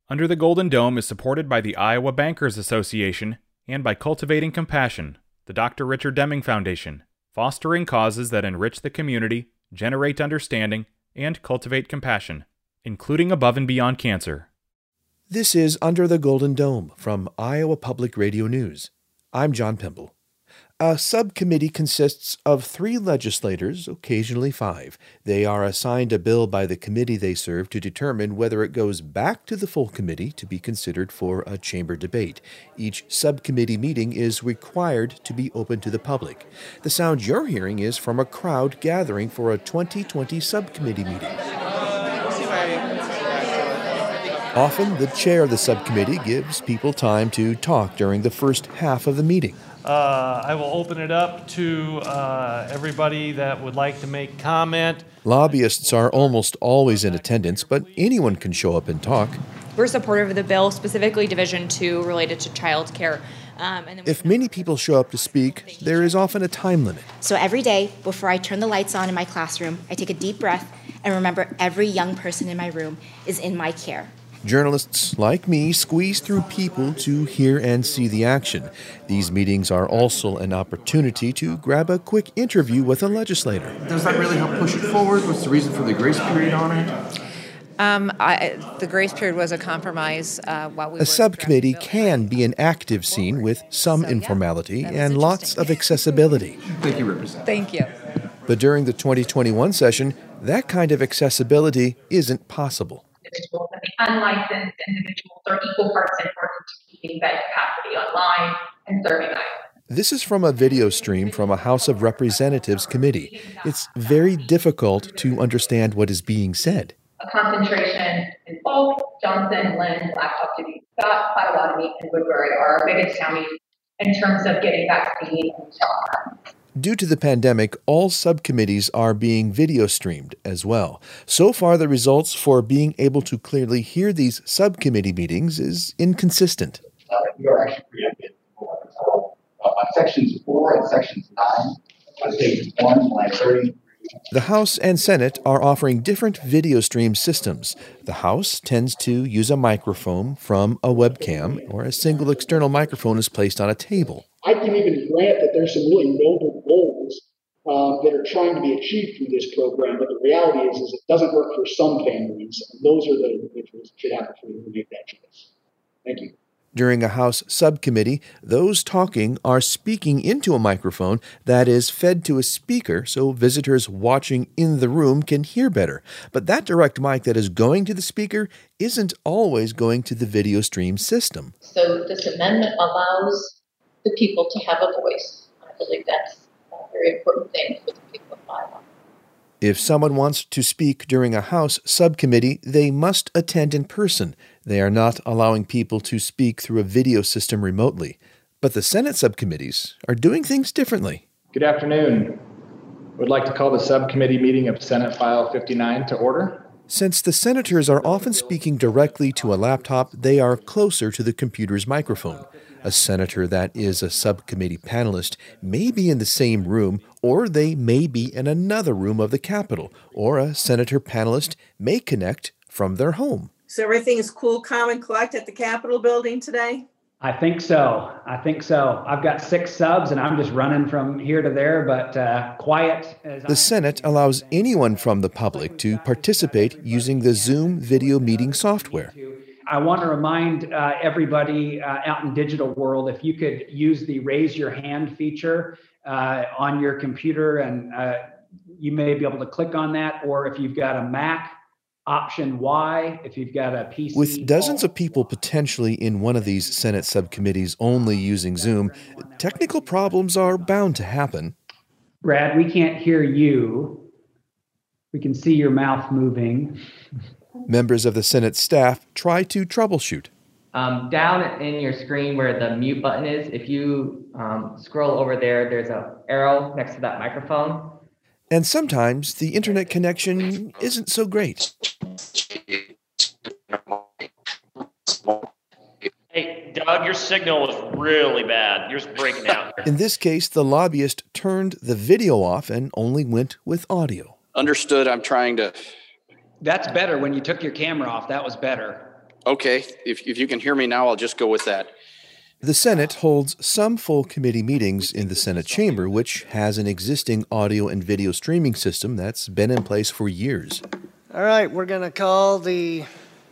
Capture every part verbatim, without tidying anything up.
Under the Golden Dome is supported by the Iowa Bankers Association and by Cultivating Compassion, the Doctor Richard Deming Foundation, fostering causes that enrich the community, generate understanding, and cultivate compassion, including above and beyond cancer. This is Under the Golden Dome from Iowa Public Radio News. I'm John Pemble. A subcommittee consists of three legislators, occasionally five. They are assigned a bill by the committee they serve to determine whether it goes back to the full committee to be considered for a chamber debate. Each subcommittee meeting is required to be open to the public. The sound you're hearing is from a crowd gathering for a twenty twenty subcommittee meeting. Often, the chair of the subcommittee gives people time to talk during the first half of the meeting. Uh, I will open it up to uh, everybody that would like to make comment. Lobbyists are almost always in attendance, but anyone can show up and talk. We're supportive of the bill, specifically Division two related to child care. Um, and then if many people show up to speak, there is often a time limit. So every day, before I turn the lights on in my classroom, I take a deep breath and remember every young person in my room is in my care. Journalists like me squeeze through people to hear and see the action. These meetings are also an opportunity to grab a quick interview with a legislator. Does that really help push it forward? What's the reason for the grace period on it? Um, I, the grace period was a compromise uh, while we were... A subcommittee can be an active scene with some informality and lots of accessibility. Thank you, Representative. Thank you. But during the twenty twenty-one session, that kind of accessibility isn't possible. Individuals and the unlicensed individuals are equal parts important to keeping bed capacity online and serving Iowa. This is from a video stream from a House of Representatives committee. It's very difficult to understand what is being said. A concentration in Polk, Johnson, Lynn, Blackhawk, Dubuque, Scott, Potawatomi, and Woodbury are our biggest counties in terms of getting vaccine and shot. Due to the pandemic, all subcommittees are being video streamed as well. So far, the results for being able to clearly hear these subcommittee meetings is inconsistent. Uh, we are actually preempted for uh, on sections four and sections nine, on page one, line thirty. The House and Senate are offering different video stream systems. The House tends to use a microphone from a webcam, or a single external microphone is placed on a table. I can even grant that there's some really noble goals um, that are trying to be achieved through this program, but the reality is, is it doesn't work for some families, and those are the individuals that should have the freedom to make that choice. Thank you. During a House subcommittee, those talking are speaking into a microphone that is fed to a speaker so visitors watching in the room can hear better. But that direct mic that is going to the speaker isn't always going to the video stream system. So this amendment allows the people to have a voice. I believe that's a very important thing for the people of Iowa. If someone wants to speak during a House subcommittee, they must attend in person. They are not allowing people to speak through a video system remotely. But the Senate subcommittees are doing things differently. Good afternoon. I would like to call the subcommittee meeting of Senate File fifty-nine to order. Since the senators are often speaking directly to a laptop, they are closer to the computer's microphone. A senator that is a subcommittee panelist may be in the same room, or they may be in another room of the Capitol, or a senator panelist may connect from their home. So everything is cool, calm, and collect at the Capitol building today? I think so. I think so. I've got six subs, and I'm just running from here to there, but uh, quiet. As the Senate allows anyone from the public to participate using the Zoom video meeting software. I want to remind uh, everybody uh, out in digital world, if you could use the raise your hand feature uh, on your computer, and uh, you may be able to click on that, or if you've got a Mac, option Y, if you've got a P C. With dozens of people potentially in one of these Senate subcommittees only using Zoom, technical problems are bound to happen. Brad, we can't hear you. We can see your mouth moving. Members of the Senate staff try to troubleshoot. Um, down in your screen where the mute button is, if you um, scroll over there, there's an arrow next to that microphone. And sometimes the internet connection isn't so great. Hey, Doug, your signal was really bad. You're just breaking out. In this case, the lobbyist turned the video off and only went with audio. Understood. I'm trying to... That's better. When you took your camera off, that was better. Okay, if, if you can hear me now, I'll just go with that. The Senate holds some full committee meetings in the Senate chamber, which has an existing audio and video streaming system that's been in place for years. All right, we're going to call the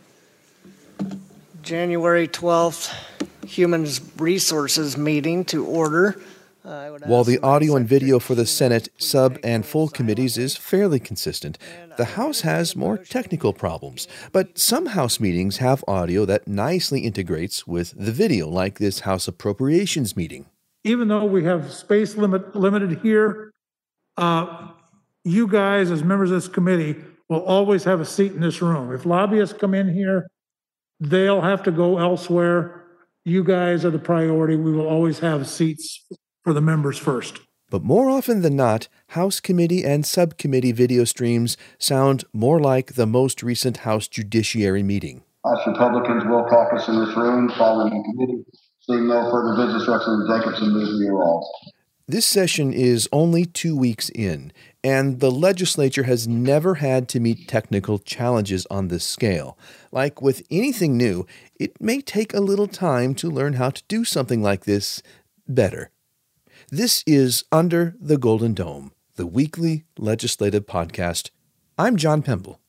January twelfth Human Resources meeting to order. Uh, While the audio and video for the Senate sub and full committees is fairly consistent, the House has more technical problems. But some House meetings have audio that nicely integrates with the video, like this House Appropriations meeting. Even though we have space limit limited here, uh, you guys as members of this committee will always have a seat in this room. If lobbyists come in here, they'll have to go elsewhere. You guys are the priority. We will always have seats for the members first. But more often than not, House committee and subcommittee video streams sound more like the most recent House Judiciary meeting. House Republicans will caucus in this room following the committee. Seeing no further business, Representative Jacobson moves the roll. This session is only two weeks in, and the legislature has never had to meet technical challenges on this scale. Like with anything new, it may take a little time to learn how to do something like this better. This is Under the Golden Dome, the weekly legislative podcast. I'm John Pemble.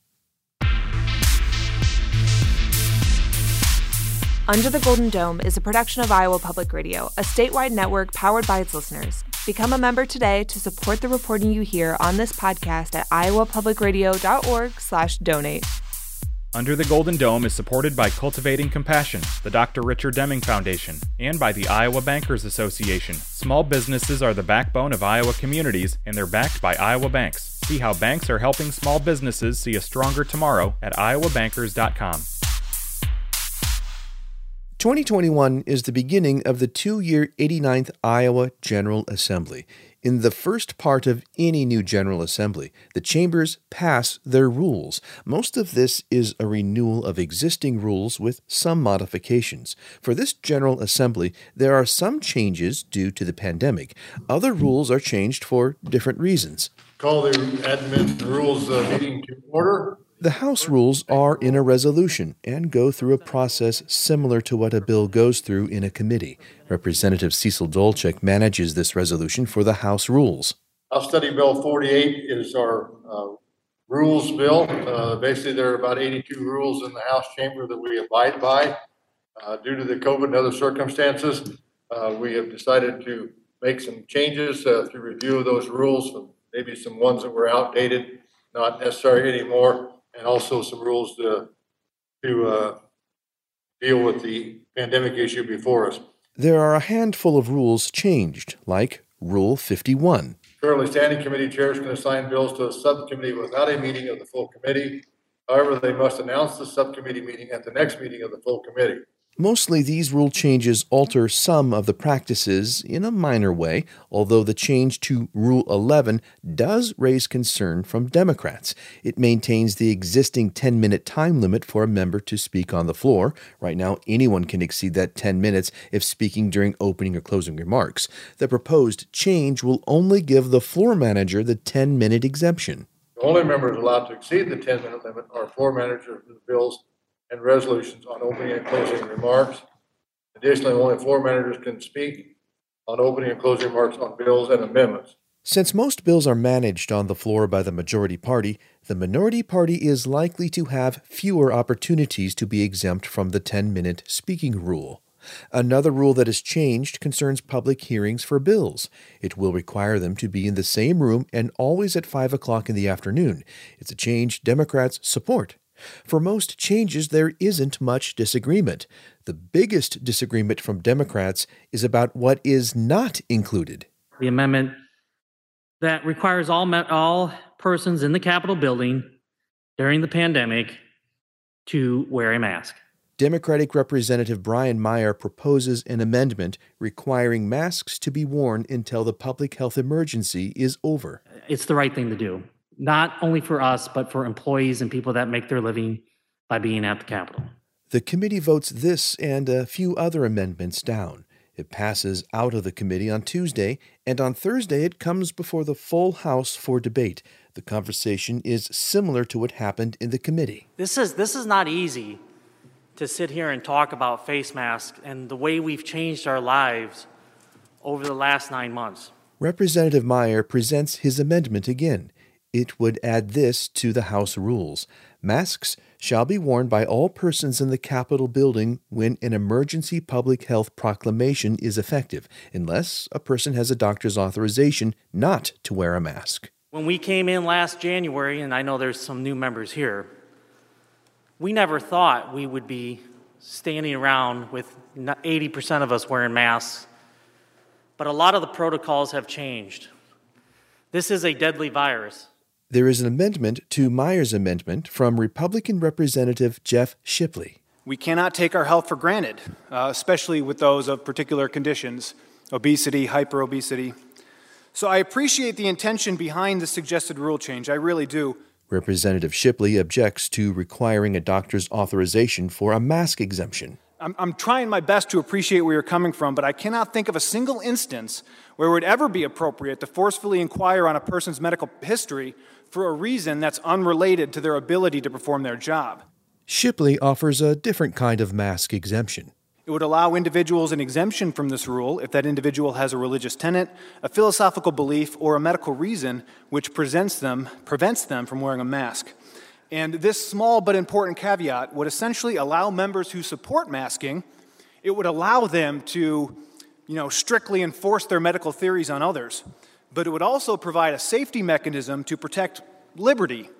Under the Golden Dome is a production of Iowa Public Radio, a statewide network powered by its listeners. Become a member today to support the reporting you hear on this podcast at iowapublicradio.org slash donate. Under the Golden Dome is supported by Cultivating Compassion, the Doctor Richard Deming Foundation, and by the Iowa Bankers Association. Small businesses are the backbone of Iowa communities, and they're backed by Iowa banks. See how banks are helping small businesses see a stronger tomorrow at iowa bankers dot com. twenty twenty-one is the beginning of the two-year eighty-ninth Iowa General Assembly. In the first part of any new General Assembly, the chambers pass their rules. Most of this is a renewal of existing rules with some modifications. For this General Assembly, there are some changes due to the pandemic. Other rules are changed for different reasons. Call the admin rules uh, meeting to order. The House rules are in a resolution and go through a process similar to what a bill goes through in a committee. Representative Cecil Dolchek manages this resolution for the House rules. House Study Bill forty-eight is our uh, rules bill. Uh, basically, there are about eighty-two rules in the House chamber that we abide by. Uh, due to the COVID and other circumstances, uh, we have decided to make some changes uh, through review of those rules, maybe some ones that were outdated, not necessary anymore, and also some rules to, to uh, deal with the pandemic issue before us. There are a handful of rules changed, like Rule fifty-one. Currently, standing committee chairs can assign bills to a subcommittee without a meeting of the full committee. However, they must announce the subcommittee meeting at the next meeting of the full committee. Mostly, these rule changes alter some of the practices in a minor way, although the change to Rule eleven does raise concern from Democrats. It maintains the existing ten-minute time limit for a member to speak on the floor. Right now, anyone can exceed that ten minutes if speaking during opening or closing remarks. The proposed change will only give the floor manager the ten-minute exemption. The only members allowed to exceed the ten-minute limit are floor managers of the bills and resolutions on opening and closing remarks. Additionally, only floor managers can speak on opening and closing remarks on bills and amendments. Since most bills are managed on the floor by the majority party, the minority party is likely to have fewer opportunities to be exempt from the ten-minute speaking rule. Another rule that has changed concerns public hearings for bills. It will require them to be in the same room and always at five o'clock in the afternoon. It's a change Democrats support. For most changes, there isn't much disagreement. The biggest disagreement from Democrats is about what is not included. The amendment that requires all all persons in the Capitol building during the pandemic to wear a mask. Democratic Representative Brian Meyer proposes an amendment requiring masks to be worn until the public health emergency is over. It's the right thing to do. Not only for us, but for employees and people that make their living by being at the Capitol. The committee votes this and a few other amendments down. It passes out of the committee on Tuesday, and on Thursday it comes before the full House for debate. The conversation is similar to what happened in the committee. This is this is not easy to sit here and talk about face masks and the way we've changed our lives over the last nine months. Representative Meyer presents his amendment again. It would add this to the House rules. Masks shall be worn by all persons in the Capitol building when an emergency public health proclamation is effective, unless a person has a doctor's authorization not to wear a mask. When we came in last January, and I know there's some new members here, we never thought we would be standing around with eighty percent of us wearing masks, but a lot of the protocols have changed. This is a deadly virus. There is an amendment to Meyer's amendment from Republican Representative Jeff Shipley. We cannot take our health for granted, uh, especially with those of particular conditions, obesity, hyperobesity. So I appreciate the intention behind the suggested rule change. I really do. Representative Shipley objects to requiring a doctor's authorization for a mask exemption. I'm, I'm trying my best to appreciate where you're coming from, but I cannot think of a single instance where it would ever be appropriate to forcefully inquire on a person's medical history for a reason that's unrelated to their ability to perform their job. Shipley offers a different kind of mask exemption. It would allow individuals an exemption from this rule if that individual has a religious tenet, a philosophical belief, or a medical reason which presents them, prevents them from wearing a mask. And this small but important caveat would essentially allow members who support masking, it would allow them to, you know, strictly enforce their medical theories on others. But it would also provide a safety mechanism to protect liberty,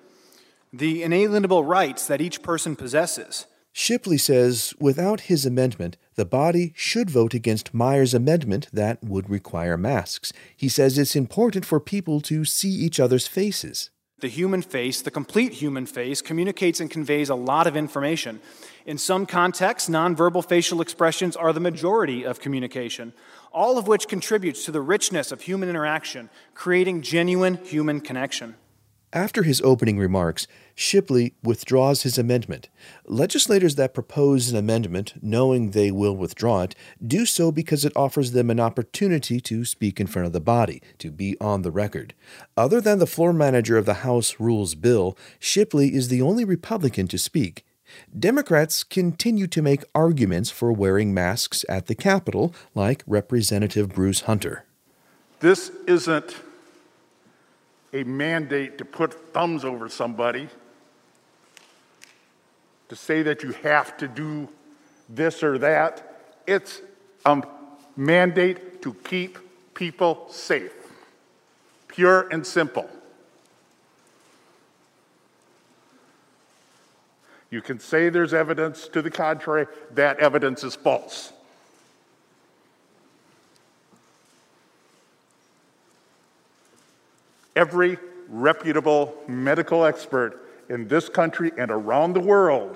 the inalienable rights that each person possesses. Shipley says without his amendment, the body should vote against Meyer's amendment that would require masks. He says it's important for people to see each other's faces. The human face, the complete human face, communicates and conveys a lot of information. In some contexts, nonverbal facial expressions are the majority of communication, all of which contributes to the richness of human interaction, creating genuine human connection. After his opening remarks, Shipley withdraws his amendment. Legislators that propose an amendment, knowing they will withdraw it, do so because it offers them an opportunity to speak in front of the body, to be on the record. Other than the floor manager of the House Rules bill, Shipley is the only Republican to speak. Democrats continue to make arguments for wearing masks at the Capitol, like Representative Bruce Hunter. This isn't a mandate to put thumbs over somebody, to say that you have to do this or that. It's a mandate to keep people safe. Pure and simple. You can say there's evidence to the contrary. That evidence is false. Every reputable medical expert in this country and around the world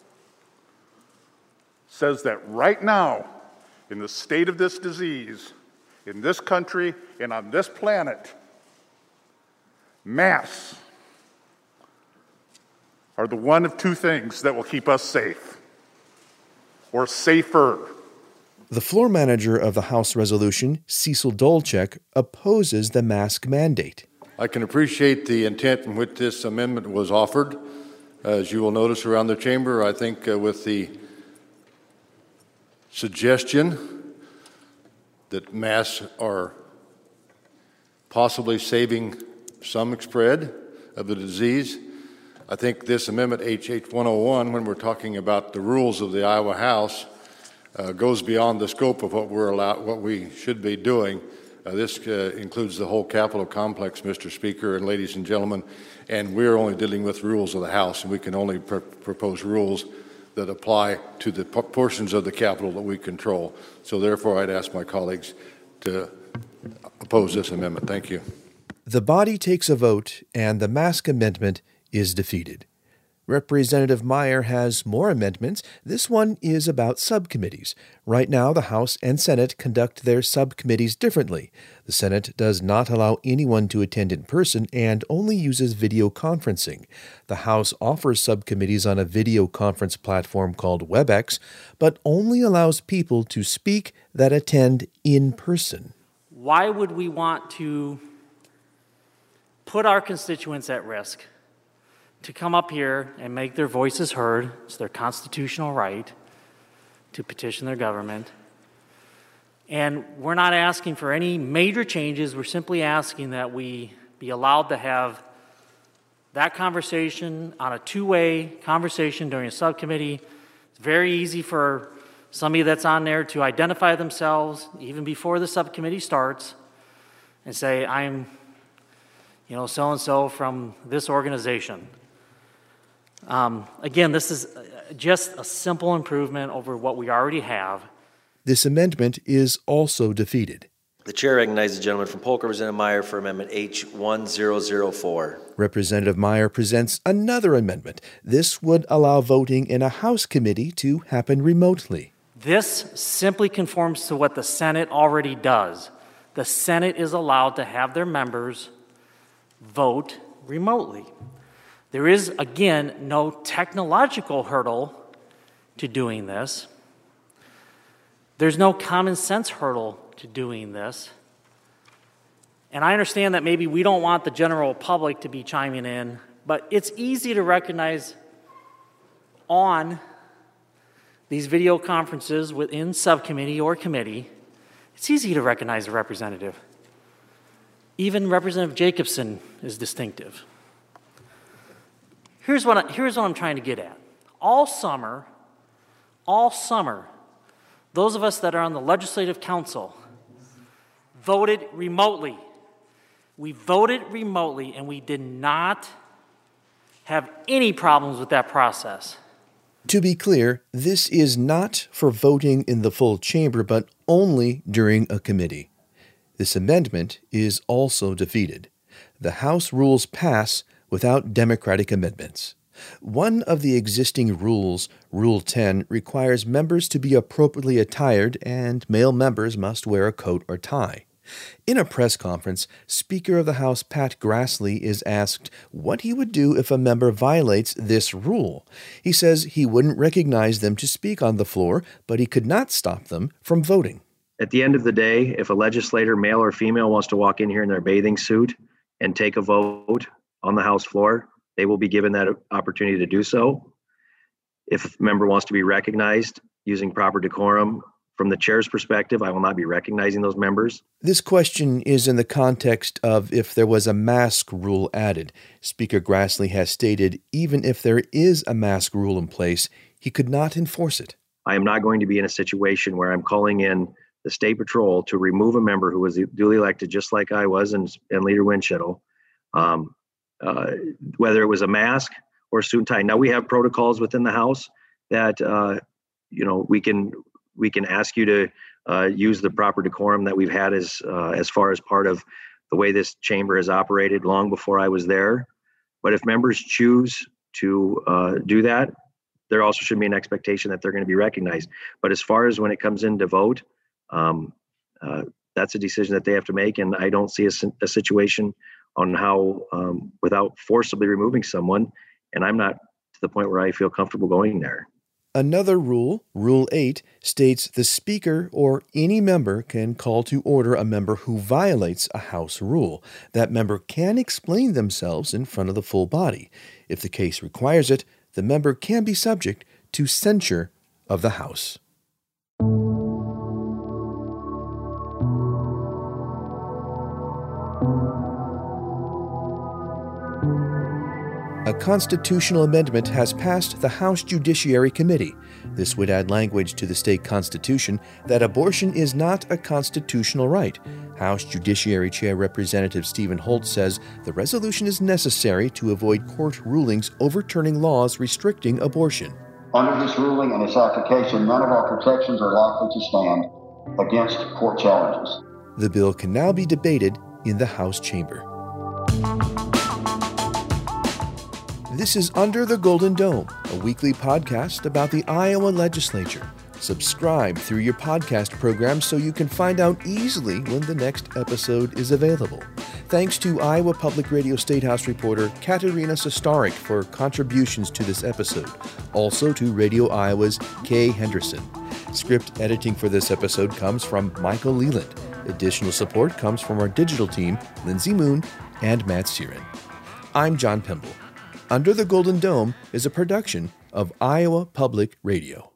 says that right now, in the state of this disease, in this country and on this planet, masks are the one of two things that will keep us safe, or safer. The floor manager of the House resolution, Cecil Dolchek, opposes the mask mandate. I can appreciate the intent in which this amendment was offered. As you will notice around the chamber, I think uh, with the suggestion that masks are possibly saving some spread of the disease, I think this amendment, H H one oh one, when we're talking about the rules of the Iowa House, uh, goes beyond the scope of what we're allowed, what we should be doing. Uh, this uh, includes the whole Capitol complex, Mister Speaker and ladies and gentlemen, and we're only dealing with rules of the House, and we can only pr- propose rules that apply to the p- portions of the Capitol that we control. So therefore, I'd ask my colleagues to oppose this amendment. Thank you. The body takes a vote, and the mask amendment is defeated. Representative Meyer has more amendments. This one is about subcommittees. Right now, the House and Senate conduct their subcommittees differently. The Senate does not allow anyone to attend in person and only uses video conferencing. The House offers subcommittees on a video conference platform called WebEx, but only allows people to speak that attend in person. Why would we want to put our constituents at risk to come up here and make their voices heard. It's their constitutional right to petition their government. And we're not asking for any major changes. We're simply asking that we be allowed to have that conversation on a two-way conversation during a subcommittee. It's very easy for somebody that's on there to identify themselves even before the subcommittee starts and say, I'm, you know, so-and-so from this organization. Um, again, this is just a simple improvement over what we already have. This amendment is also defeated. The chair recognizes the gentleman from Polk, Representative Meyer, for Amendment H one thousand four. Representative Meyer presents another amendment. This would allow voting in a House committee to happen remotely. This simply conforms to what the Senate already does. The Senate is allowed to have their members vote remotely. There is, again, no technological hurdle to doing this. There's no common sense hurdle to doing this. And I understand that maybe we don't want the general public to be chiming in, but it's easy to recognize on these video conferences within subcommittee or committee, it's easy to recognize a representative. Even Representative Jacobson is distinctive. Here's what, I, here's what I'm trying to get at. All summer, all summer, those of us that are on the Legislative Council voted remotely. We voted remotely, and we did not have any problems with that process. To be clear, this is not for voting in the full chamber, but only during a committee. This amendment is also defeated. The House rules pass without Democratic amendments. One of the existing rules, Rule ten, requires members to be appropriately attired, and male members must wear a coat or tie. In a press conference, Speaker of the House Pat Grassley is asked what he would do if a member violates this rule. He says he wouldn't recognize them to speak on the floor, but he could not stop them from voting. At the end of the day, if a legislator, male or female, wants to walk in here in their bathing suit and take a vote on the House floor, they will be given that opportunity to do so. If a member wants to be recognized using proper decorum, from the chair's perspective, I will not be recognizing those members. This question is in the context of if there was a mask rule added. Speaker Grassley has stated even if there is a mask rule in place, he could not enforce it. I am not going to be in a situation where I'm calling in the State Patrol to remove a member who was duly elected, just like I was, and, and Leader Winchittle. Um, Uh, whether it was a mask or a suit and tie. Now we have protocols within the House that uh, you know we can we can ask you to uh, use the proper decorum that we've had as uh, as far as part of the way this chamber has operated long before I was there. But if members choose to uh, do that, there also should be an expectation that they're going to be recognized. But as far as when it comes in to vote, um, uh, that's a decision that they have to make, and I don't see a, a situation on how, um, without forcibly removing someone, and I'm not to the point where I feel comfortable going there. Another rule, Rule eight, states the Speaker or any member can call to order a member who violates a House rule. That member can explain themselves in front of the full body. If the case requires it, the member can be subject to censure of the House. A constitutional amendment has passed the House Judiciary Committee. This would add language to the state constitution that abortion is not a constitutional right. House Judiciary Chair Representative Stephen Holt says the resolution is necessary to avoid court rulings overturning laws restricting abortion. Under this ruling and its application, none of our protections are likely to stand against court challenges. The bill can now be debated in the House chamber. This is Under the Golden Dome, a weekly podcast about the Iowa legislature. Subscribe through your podcast program so you can find out easily when the next episode is available. Thanks to Iowa Public Radio State House reporter Katerina Sostarek for contributions to this episode. Also to Radio Iowa's Kay Henderson. Script editing for this episode comes from Michael Leland. Additional support comes from our digital team, Lindsay Moon and Matt Searin. I'm John Pimble. Under the Golden Dome is a production of Iowa Public Radio.